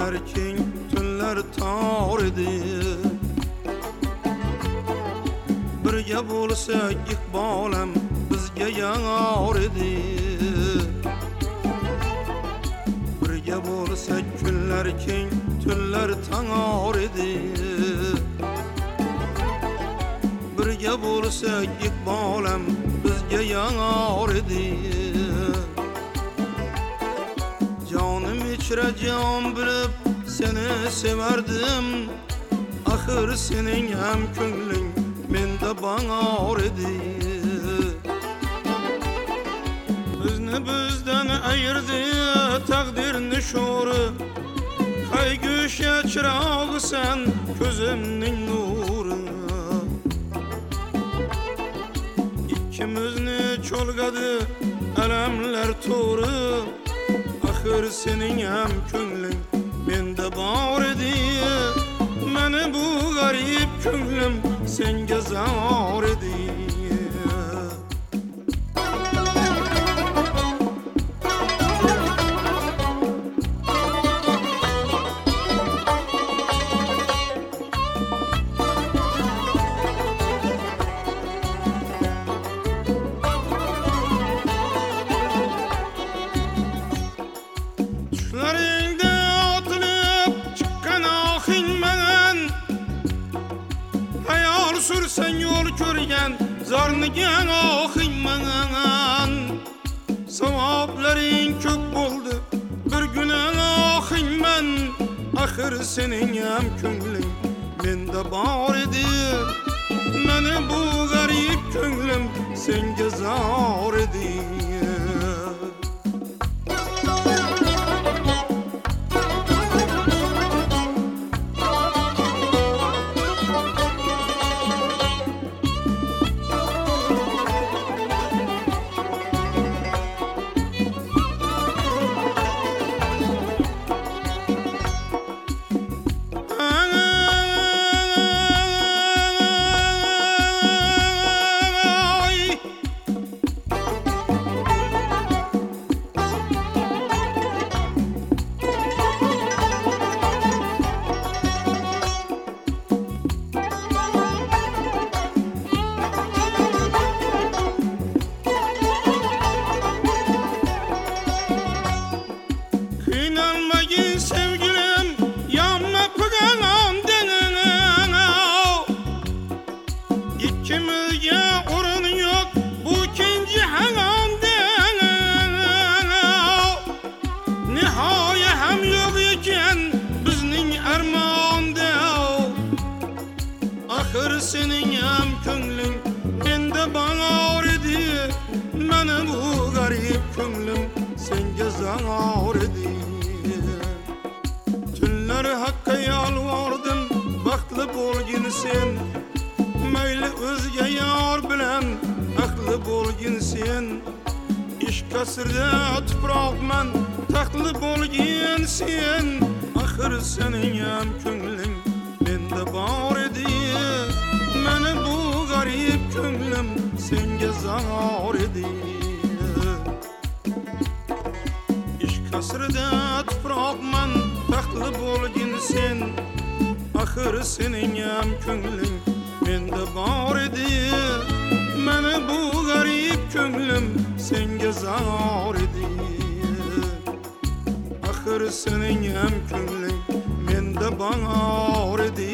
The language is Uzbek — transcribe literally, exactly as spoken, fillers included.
Günler keng, tunlar tor edi. Birga bo'lsak iqbolam bizga yor edi. Birga bo'lsak kunlar keng, tunlar tor edi. Birga bo'lsak iqbolam bizga yor edi. Jonim ichra jon bilib seni sevardim. Axir sening ham ko'ngling menda bangor edi. Bizni bizdan ayirdi taqdir nishori. Qayg'usha chirog'isan ko'zimning nuri. İkimizni cho'lgadi alamlar to'ri. Axir sening ham ko'ngling menda bor edi. Meni bu g'arib ko'nglim senga zor edi. Düşleringde atılıp çıkan ahingmen, hayal sürsen yol körgen zarnigen ahingmen. Savablaring ko'p bo'ldi bir günen ahingmen. Axir sening ham ko'ngling menda bor edi. Meni bu g'arib ko'nglim senga zor edi. İkimizge orun yok bu ikinci hanganda. Nihoya ham yok ekan bizning armonda. Axir sening ham ko'ngling menda bangor edi. Meni bu g'arib ko'nglim senga zor edi. Tunlar haqqa yolvordim baxtli bo'lgin sen. Mayli o'zga yor bilan aqli bo'lgin sen. Ish kasrda tuproqman taxtli bo'lgin sen. Axir sening ham ko'ngling menda bor edi. Meni bu g'arib ko'nglim senga zor edi. Ish kasrda tuproqman taxtli bo'lgin sen. Axir sening ham ko'ngling menda bor edi. Meni bu g'arib ko'nglim senga zor edi. Axir sening ham ko'ngling menda bor edi.